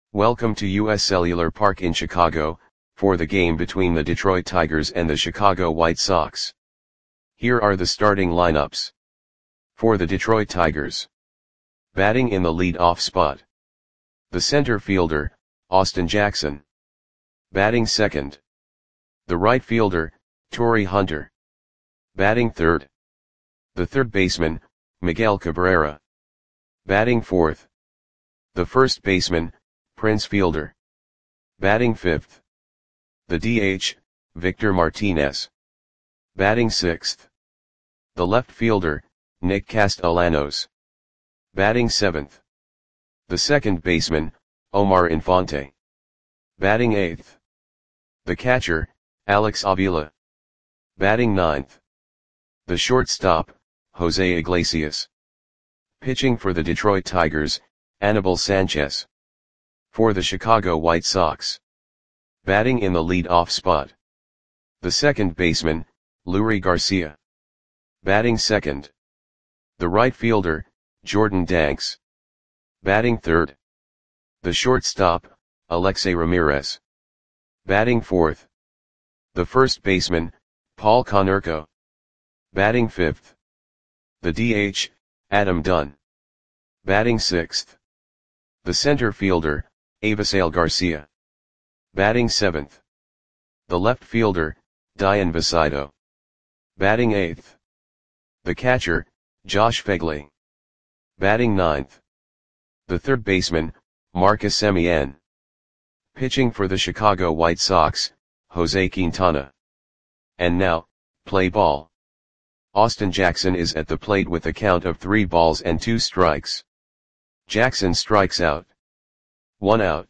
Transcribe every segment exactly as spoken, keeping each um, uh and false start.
Welcome to U S Cellular Park in Chicago, for the game between the Detroit Tigers and the Chicago White Sox. Here are the starting lineups. For the Detroit Tigers. Batting in the lead-off spot. The center fielder, Austin Jackson. Batting second. The right fielder, Torii Hunter. Batting third. The third baseman, Miguel Cabrera. Batting fourth. The first baseman, Prince Fielder. Batting fifth. The D H, Victor Martinez. Batting sixth. The left fielder, Nick Castellanos. Batting seventh. The second baseman, Omar Infante. Batting eighth. The catcher, Alex Avila. Batting ninth. The shortstop, Jose Iglesias. Pitching for the Detroit Tigers, Anibal Sanchez. For the Chicago White Sox. Batting in the lead-off spot. The second baseman, Leury Garcia. Batting second. The right fielder, Jordan Danks. Batting third. The shortstop, Alexei Ramirez. Batting fourth. The first baseman, Paul Konerko. Batting fifth. The D H, Adam Dunn. Batting sixth. The center fielder, Avisail Garcia. Batting seventh. The left fielder, Dian Visito. Batting eighth. The catcher, Josh Phegley. Batting ninth. The third baseman, Marcus Semien. Pitching for the Chicago White Sox, Jose Quintana. And now, play ball. Austin Jackson is at the plate with a count of three balls and two strikes. Jackson strikes out. One out.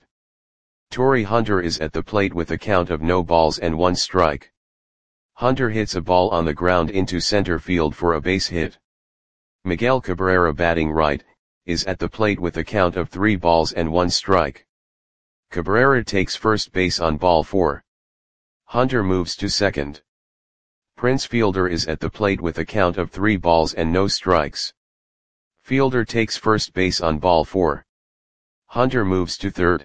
Torii Hunter is at the plate with a count of no balls and one strike. Hunter hits a ball on the ground into center field for a base hit. Miguel Cabrera, batting right, is at the plate with a count of three balls and one strike. Cabrera takes first base on ball four. Hunter moves to second. Prince Fielder is at the plate with a count of three balls and no strikes. Fielder takes first base on ball four. Hunter moves to third.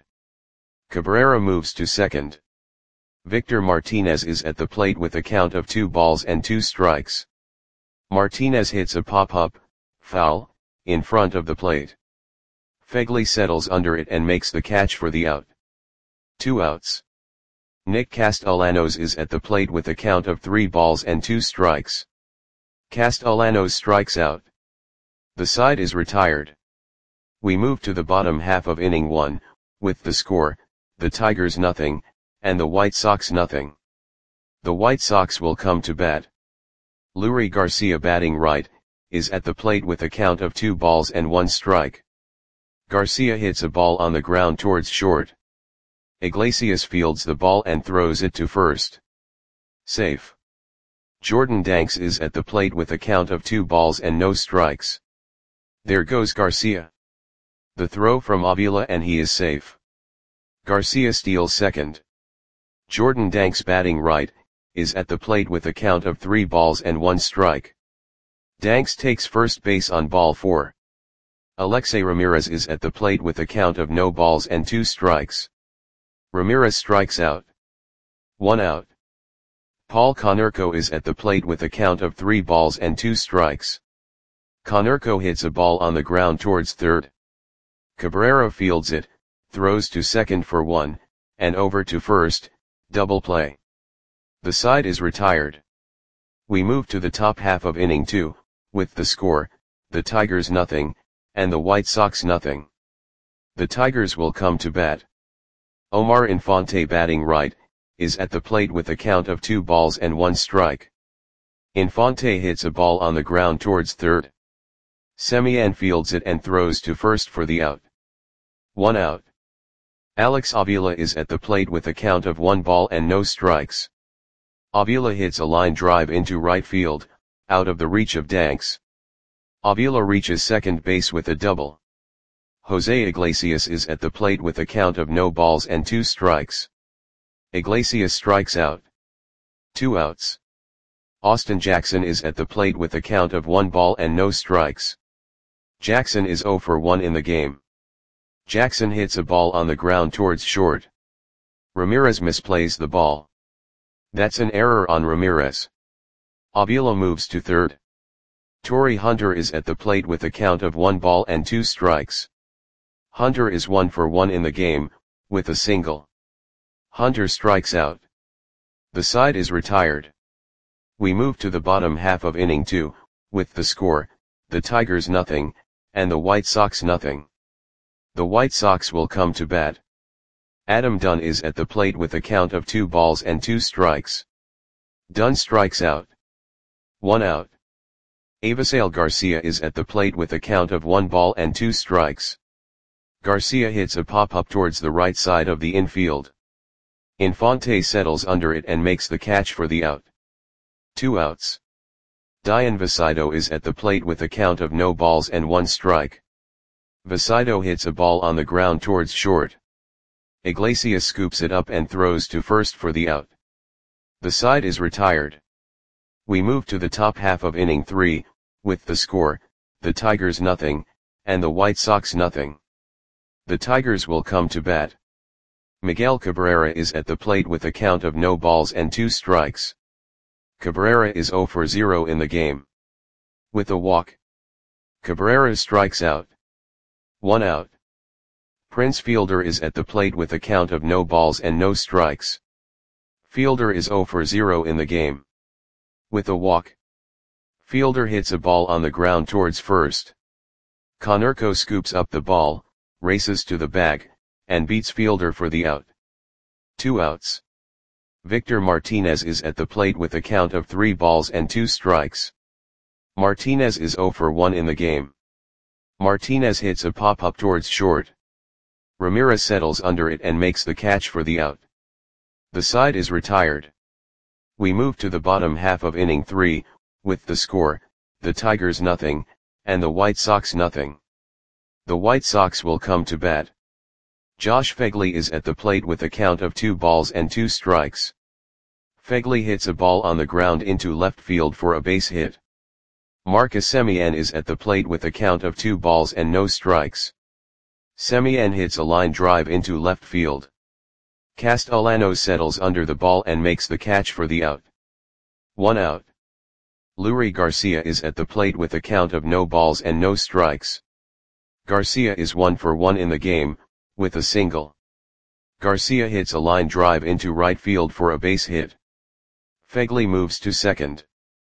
Cabrera moves to second. Victor Martinez is at the plate with a count of two balls and two strikes. Martinez hits a pop-up, foul, in front of the plate. Phegley settles under it and makes the catch for the out. Two outs. Nick Castellanos is at the plate with a count of three balls and two strikes. Castellanos strikes out. The side is retired. We move to the bottom half of inning one, with the score, the Tigers nothing, and the White Sox nothing. The White Sox will come to bat. Leury Garcia, batting right, is at the plate with a count of two balls and one strike. Garcia hits a ball on the ground towards short. Iglesias fields the ball and throws it to first. Safe. Jordan Danks is at the plate with a count of two balls and no strikes. There goes Garcia. The throw from Avila and he is safe. Garcia steals second. Jordan Danks, batting right, is at the plate with a count of three balls and one strike. Danks takes first base on ball four. Alexei Ramirez is at the plate with a count of no balls and two strikes. Ramirez strikes out. One out. Paul Konerko is at the plate with a count of three balls and two strikes. Konerko hits a ball on the ground towards third. Cabrera fields it, throws to second for one, and over to first, double play. The side is retired. We move to the top half of inning two, with the score, the Tigers nothing, and the White Sox nothing. The Tigers will come to bat. Omar Infante, batting right, is at the plate with a count of two balls and one strike. Infante hits a ball on the ground towards third. Semien fields it and throws to first for the out. One out. Alex Avila is at the plate with a count of one ball and no strikes. Avila hits a line drive into right field, out of the reach of Danks. Avila reaches second base with a double. Jose Iglesias is at the plate with a count of no balls and two strikes. Iglesias strikes out. Two outs. Austin Jackson is at the plate with a count of one ball and no strikes. Jackson is zero for one in the game. Jackson hits a ball on the ground towards short. Ramirez misplays the ball. That's an error on Ramirez. Avila moves to third. Torrey Hunter is at the plate with a count of one ball and two strikes. Hunter is one for one in the game, with a single. Hunter strikes out. The side is retired. We move to the bottom half of inning two, with the score, the Tigers nothing, and the White Sox nothing. The White Sox will come to bat. Adam Dunn is at the plate with a count of two balls and two strikes. Dunn strikes out. One out. Avisail Garcia is at the plate with a count of one ball and two strikes. Garcia hits a pop-up towards the right side of the infield. Infante settles under it and makes the catch for the out. Two outs. Dian Vasido is at the plate with a count of no balls and one strike. Vasido hits a ball on the ground towards short. Iglesias scoops it up and throws to first for the out. The side is retired. We move to the top half of inning three, with the score, the Tigers nothing, and the White Sox nothing. The Tigers will come to bat. Miguel Cabrera is at the plate with a count of no balls and two strikes. Cabrera is zero for zero in the game. With a walk. Cabrera strikes out. One out. Prince Fielder is at the plate with a count of no balls and no strikes. Fielder is zero for zero in the game. With a walk. Fielder hits a ball on the ground towards first. Konerko scoops up the ball, races to the bag, and beats Fielder for the out. Two outs. Victor Martinez is at the plate with a count of three balls and two strikes. Martinez is zero for one in the game. Martinez hits a pop-up towards short. Ramirez settles under it and makes the catch for the out. The side is retired. We move to the bottom half of inning three, with the score, the Tigers nothing, and the White Sox nothing. The White Sox will come to bat. Josh Phegley is at the plate with a count of two balls and two strikes. Phegley hits a ball on the ground into left field for a base hit. Marcus Semien is at the plate with a count of two balls and no strikes. Semien hits a line drive into left field. Castellanos settles under the ball and makes the catch for the out. One out. Leury Garcia is at the plate with a count of no balls and no strikes. Garcia is one for one in the game, with a single. Garcia hits a line drive into right field for a base hit. Phegley moves to second.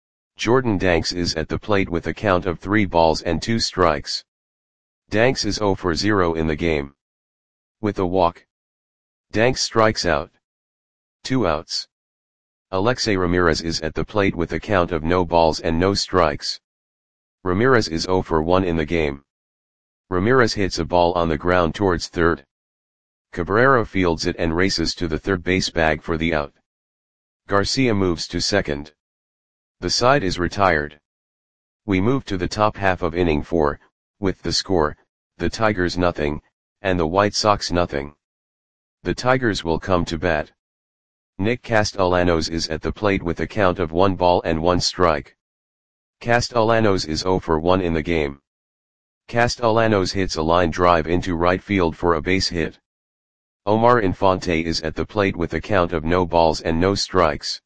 Jordan Danks is at the plate with a count of three balls and two strikes. Danks is zero for zero in the game. With a walk. Danks strikes out. Two outs. Alexei Ramirez is at the plate with a count of no balls and no strikes. Ramirez is zero for one in the game. Ramirez hits a ball on the ground towards third. Cabrera fields it and races to the third base bag for the out. Garcia moves to second. The side is retired. We move to the top half of inning four, with the score, the Tigers nothing, and the White Sox nothing. The Tigers will come to bat. Nick Castellanos is at the plate with a count of one ball and one strike. Castellanos is zero for one in the game. Castellanos hits a line drive into right field for a base hit. Omar Infante is at the plate with a count of no balls and no strikes.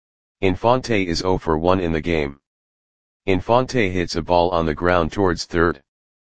Infante is zero for one in the game. Infante hits a ball on the ground towards third.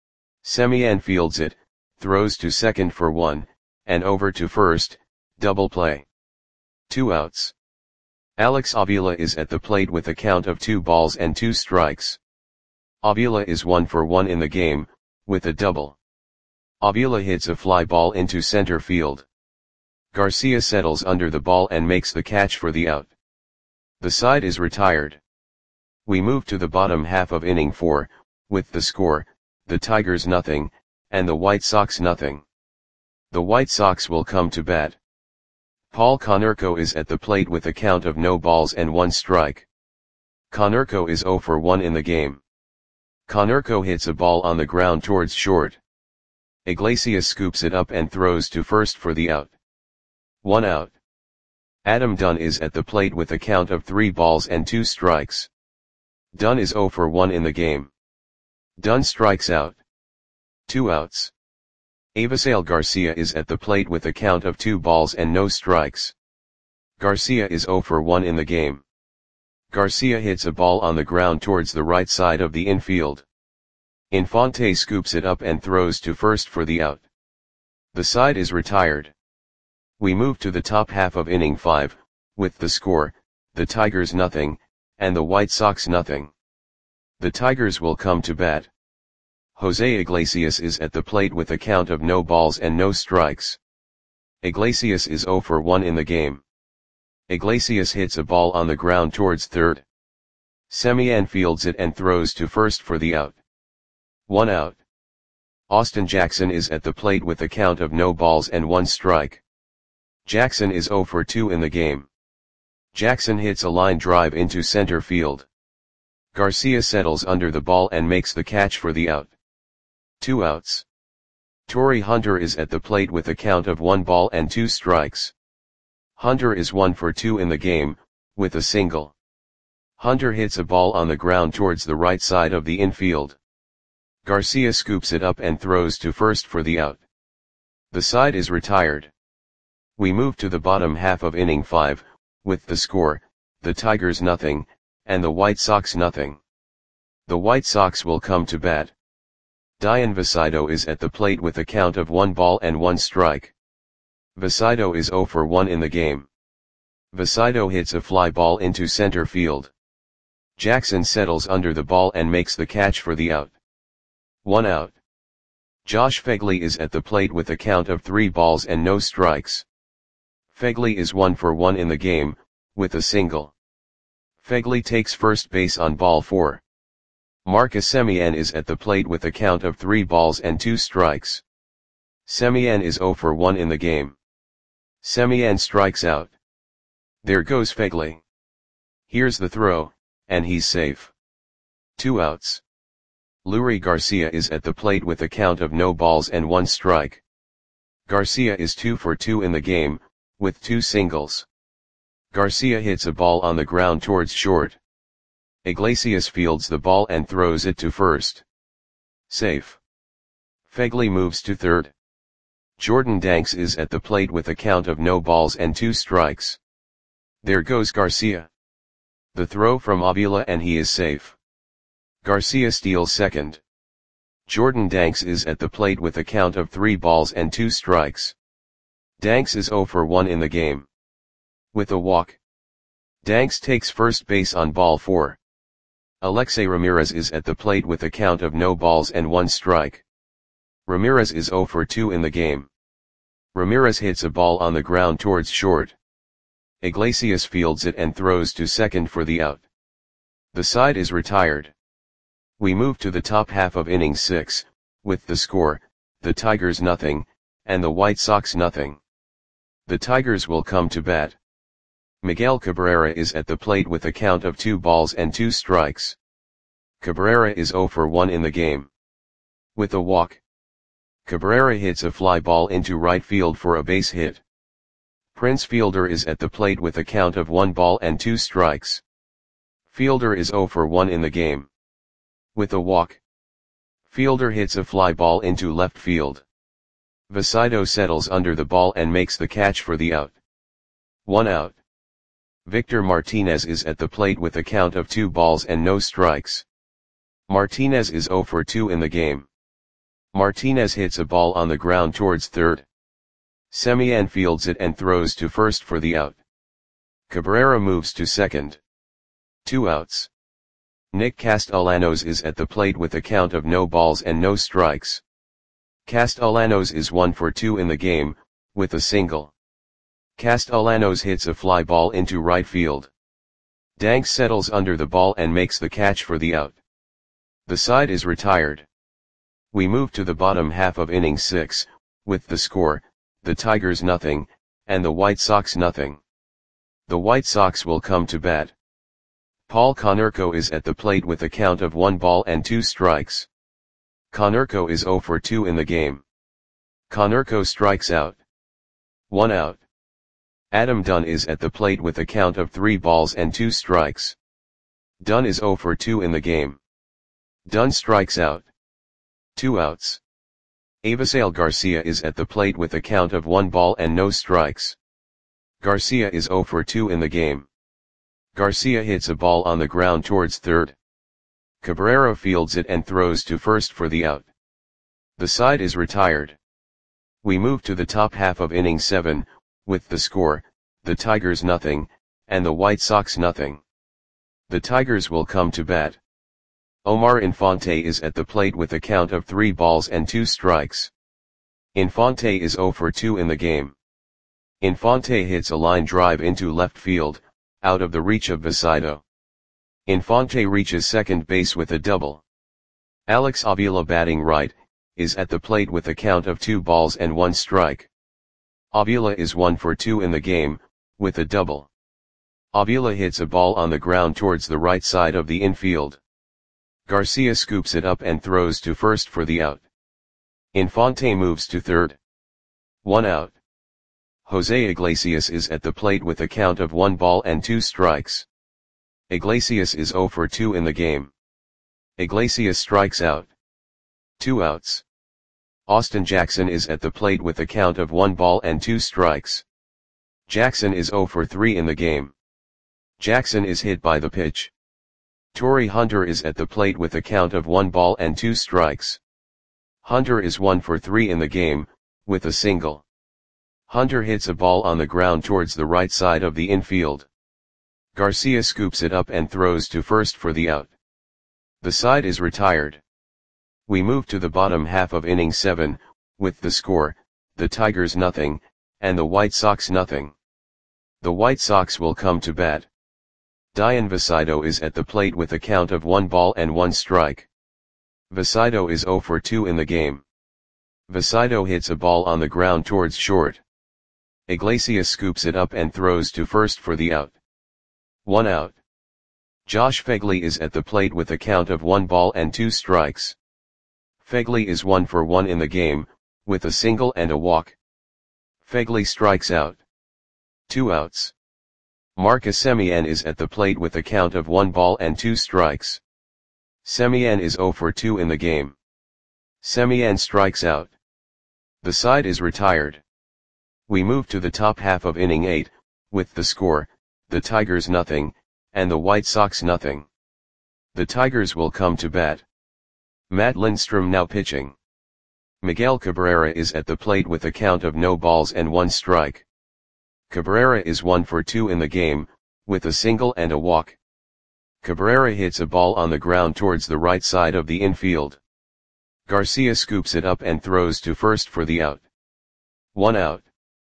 Semien fields it, throws to second for one, and over to first, double play. Two outs. Alex Avila is at the plate with a count of two balls and two strikes. Avila is one for one in the game, with a double. Avila hits a fly ball into center field. Garcia settles under the ball and makes the catch for the out. The side is retired. We move to the bottom half of inning four, with the score, the Tigers nothing, and the White Sox nothing. The White Sox will come to bat. Paul Konerko is at the plate with a count of no balls and one strike. Konerko is zero for one in the game. Konerko hits a ball on the ground towards short. Iglesias scoops it up and throws to first for the out. One out. Adam Dunn is at the plate with a count of three balls and two strikes. Dunn is zero for one in the game. Dunn strikes out. Two outs. Avisail Garcia is at the plate with a count of two balls and no strikes. Garcia is zero for one in the game. Garcia hits a ball on the ground towards the right side of the infield. Infante scoops it up and throws to first for the out. The side is retired. We move to the top half of inning five, with the score, the Tigers nothing, and the White Sox nothing. The Tigers will come to bat. Jose Iglesias is at the plate with a count of no balls and no strikes. Iglesias is zero for one in the game. Iglesias hits a ball on the ground towards third. Semien fields it and throws to first for the out. One out. Austin Jackson is at the plate with a count of no balls and one strike. Jackson is zero for two in the game. Jackson hits a line drive into center field. Garcia settles under the ball and makes the catch for the out. Two outs. Torrey Hunter is at the plate with a count of one ball and two strikes. Hunter is one for two in the game, with a single. Hunter hits a ball on the ground towards the right side of the infield. Garcia scoops it up and throws to first for the out. The side is retired. We move to the bottom half of inning five, with the score, the Tigers nothing, and the White Sox nothing. The White Sox will come to bat. Dian Visaido is at the plate with a count of one ball and one strike. Visaido is zero for one in the game. Visaido hits a fly ball into center field. Jackson settles under the ball and makes the catch for the out. One out. Josh Phegley is at the plate with a count of three balls and no strikes. Phegley is one for one in the game, with a single. Phegley takes first base on ball four. Marcus Semien is at the plate with a count of three balls and two strikes. Semien is zero for one in the game. Semien strikes out. There goes Phegley. Here's the throw, and he's safe. Two outs. Leury Garcia is at the plate with a count of no balls and one strike. Garcia is two for two in the game, with two singles. Garcia hits a ball on the ground towards short. Iglesias fields the ball and throws it to first. Safe. Phegley moves to third. Jordan Danks is at the plate with a count of no balls and two strikes. There goes Garcia. The throw from Avila and he is safe. Garcia steals second. Jordan Danks is at the plate with a count of three balls and two strikes. Danks is zero for one in the game. With a walk. Danks takes first base on ball four. Alexei Ramirez is at the plate with a count of no balls and one strike. Ramirez is zero for two in the game. Ramirez hits a ball on the ground towards short. Iglesias fields it and throws to second for the out. The side is retired. We move to the top half of inning six, with the score, the Tigers nothing, and the White Sox nothing. The Tigers will come to bat. Miguel Cabrera is at the plate with a count of two balls and two strikes. Cabrera is zero for one in the game. With a walk. Cabrera hits a fly ball into right field for a base hit. Prince Fielder is at the plate with a count of one ball and two strikes. Fielder is zero for one in the game. With a walk. Fielder hits a fly ball into left field. Visaido settles under the ball and makes the catch for the out. One out. Victor Martinez is at the plate with a count of two balls and no strikes. Martinez is zero for two in the game. Martinez hits a ball on the ground towards third. Semien fields it and throws to first for the out. Cabrera moves to second. Two outs. Nick Castellanos is at the plate with a count of no balls and no strikes. Castellanos is one for two in the game, with a single. Castellanos hits a fly ball into right field. Danks settles under the ball and makes the catch for the out. The side is retired. We move to the bottom half of inning six, with the score, the Tigers nothing, and the White Sox nothing. The White Sox will come to bat. Paul Konerko is at the plate with a count of one ball and two strikes. Konerko is zero for two in the game. Konerko strikes out. One out. Adam Dunn is at the plate with a count of three balls and two strikes. Dunn is zero for two in the game. Dunn strikes out. Two outs. Avisail Garcia is at the plate with a count of one ball and no strikes. Garcia is zero for two in the game. Garcia hits a ball on the ground towards third. Cabrera fields it and throws to first for the out. The side is retired. We move to the top half of inning seven, with the score, the Tigers nothing, and the White Sox nothing. The Tigers will come to bat. Omar Infante is at the plate with a count of three balls and two strikes. Infante is zero for two in the game. Infante hits a line drive into left field, out of the reach of Vasido. Infante reaches second base with a double. Alex Avila, batting right, is at the plate with a count of two balls and one strike. Avila is one for two in the game, with a double. Avila hits a ball on the ground towards the right side of the infield. Garcia scoops it up and throws to first for the out. Infante moves to third. One out. Jose Iglesias is at the plate with a count of one ball and two strikes. Iglesias is zero for two in the game. Iglesias strikes out. Two outs. Austin Jackson is at the plate with a count of one ball and two strikes. Jackson is zero for three in the game. Jackson is hit by the pitch. Torrey Hunter is at the plate with a count of one ball and two strikes. Hunter is one for three in the game, with a single. Hunter hits a ball on the ground towards the right side of the infield. Garcia scoops it up and throws to first for the out. The side is retired. We move to the bottom half of inning seven, with the score, the Tigers nothing, and the White Sox nothing. The White Sox will come to bat. Dian Vasido is at the plate with a count of one ball and one strike. Vasido is zero for two in the game. Vasido hits a ball on the ground towards short. Iglesias scoops it up and throws to first for the out. One out. Josh Phegley is at the plate with a count of one ball and two strikes. Phegley is one for one in the game, with a single and a walk. Phegley strikes out. Two outs. Marcus Semien is at the plate with a count of one ball and two strikes. Semien is zero for two in the game. Semien strikes out. The side is retired. We move to the top half of inning eight, with the score, the Tigers nothing, and the White Sox nothing. The Tigers will come to bat. Matt Lindstrom now pitching. Miguel Cabrera is at the plate with a count of no balls and one strike. Cabrera is one for two in the game, with a single and a walk. Cabrera hits a ball on the ground towards the right side of the infield. Garcia scoops it up and throws to first for the out. One out.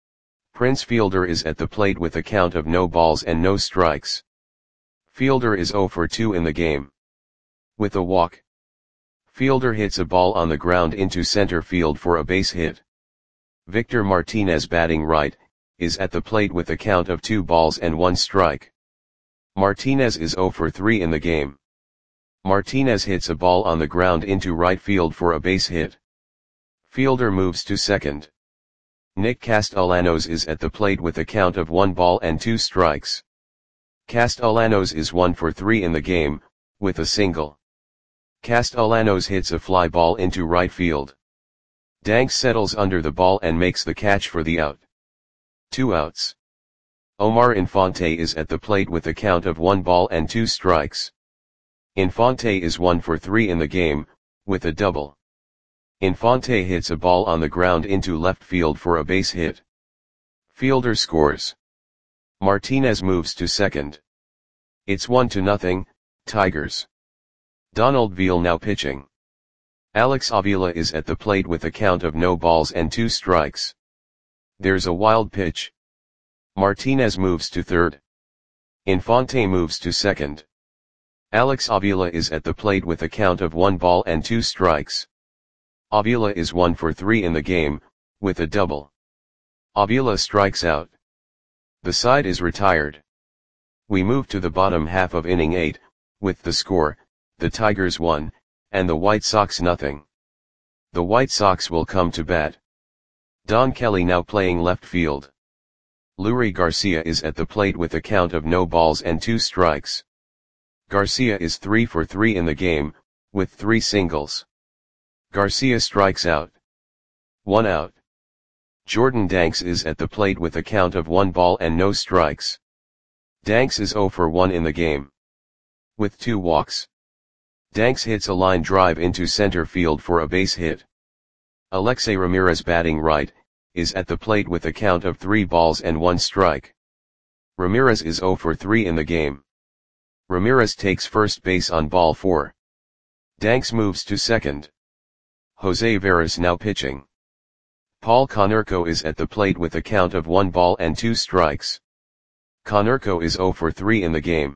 Prince Fielder is at the plate with a count of no balls and no strikes. Fielder is zero for two in the game. With a walk. Fielder hits a ball on the ground into center field for a base hit. Victor Martinez, batting right, is at the plate with a count of two balls and one strike. Martinez is zero for three in the game. Martinez hits a ball on the ground into right field for a base hit. Fielder moves to second. Nick Castellanos is at the plate with a count of one ball and two strikes. Castellanos is one for three in the game, with a single. Castellanos hits a fly ball into right field. Danks settles under the ball and makes the catch for the out. Two outs. Omar Infante is at the plate with a count of one ball and two strikes. Infante is one for three in the game, with a double. Infante hits a ball on the ground into left field for a base hit. Fielder scores. Martinez moves to second. It's one to nothing, Tigers. Donald Veal now pitching. Alex Avila is at the plate with a count of no balls and two strikes. There's a wild pitch. Martinez moves to third. Infante moves to second. Alex Avila is at the plate with a count of one ball and two strikes. Avila is one for three in the game, with a double. Avila strikes out. The side is retired. We move to the bottom half of inning eight, with the score, the Tigers one, and the White Sox nothing. The White Sox will come to bat. Don Kelly now playing left field. Leury Garcia is at the plate with a count of no balls and two strikes. Garcia is three for three in the game, with three singles. Garcia strikes out. one out. Jordan Danks is at the plate with a count of one ball and no strikes. Danks is zero for one in the game, with two walks. Danks hits a line drive into center field for a base hit. Alexei Ramirez, batting right, is at the plate with a count of three balls and one strike. Ramirez is zero for three in the game. Ramirez takes first base on ball four. Danks moves to second. Jose Veras now pitching. Paul Konerko is at the plate with a count of one ball and two strikes. Konerko is zero for three in the game.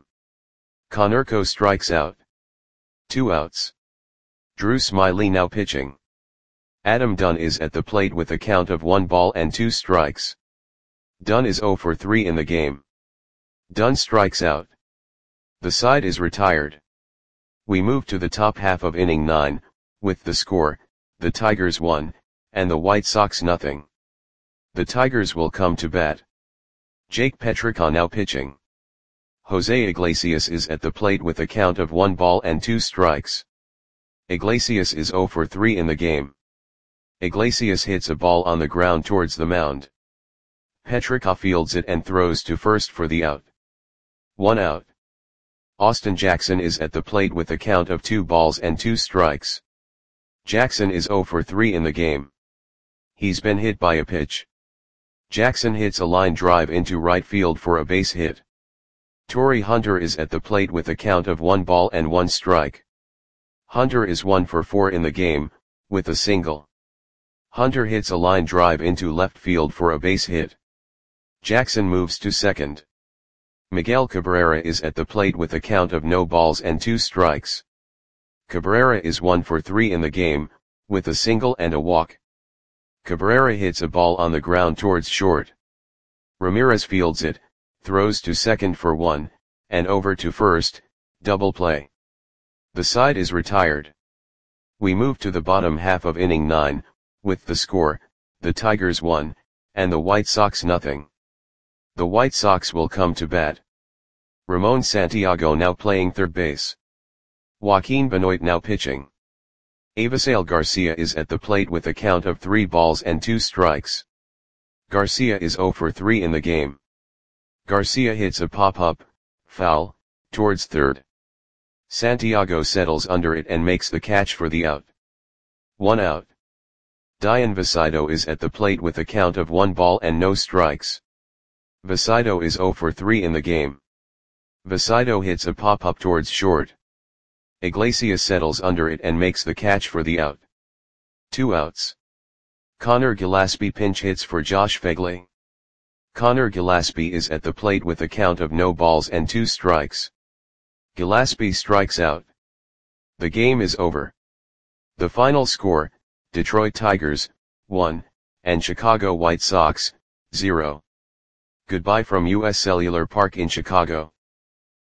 Konerko strikes out. Two outs. Drew Smyly now pitching. Adam Dunn is at the plate with a count of one ball and two strikes. Dunn is zero for three in the game. Dunn strikes out. The side is retired. We move to the top half of inning nine, with the score, the Tigers one, and the White Sox nothing. The Tigers will come to bat. Jake Petricka now pitching. Jose Iglesias is at the plate with a count of one ball and two strikes. Iglesias is zero for three in the game. Iglesias hits a ball on the ground towards the mound. Petricka fields it and throws to first for the out. One out. Austin Jackson is at the plate with a count of two balls and two strikes. Jackson is zero for three in the game. He's been hit by a pitch. Jackson hits a line drive into right field for a base hit. Torrey Hunter is at the plate with a count of one ball and one strike. Hunter is one for four in the game, with a single. Hunter hits a line drive into left field for a base hit. Jackson moves to second. Miguel Cabrera is at the plate with a count of no balls and two strikes. Cabrera is one for three in the game, with a single and a walk. Cabrera hits a ball on the ground towards short. Ramirez fields it, throws to second for one, and over to first, double play. The side is retired. We move to the bottom half of inning nine, with the score, the Tigers one, and the White Sox nothing. The White Sox will come to bat. Ramon Santiago now playing third base. Joaquin Benoit now pitching. Avisail Garcia is at the plate with a count of three balls and two strikes. Garcia is zero for three in the game. Garcia hits a pop-up, foul, towards third. Santiago settles under it and makes the catch for the out. One out. Dian Vasido is at the plate with a count of one ball and no strikes. Vasido is zero for three in the game. Vasido hits a pop-up towards short. Iglesias settles under it and makes the catch for the out. Two outs. Connor Gillaspie pinch hits for Josh Phegley. Connor Gillaspie is at the plate with a count of no balls and two strikes. Gillaspie strikes out. The game is over. The final score, Detroit Tigers, one, and Chicago White Sox, zero. Goodbye from U S Cellular Park in Chicago.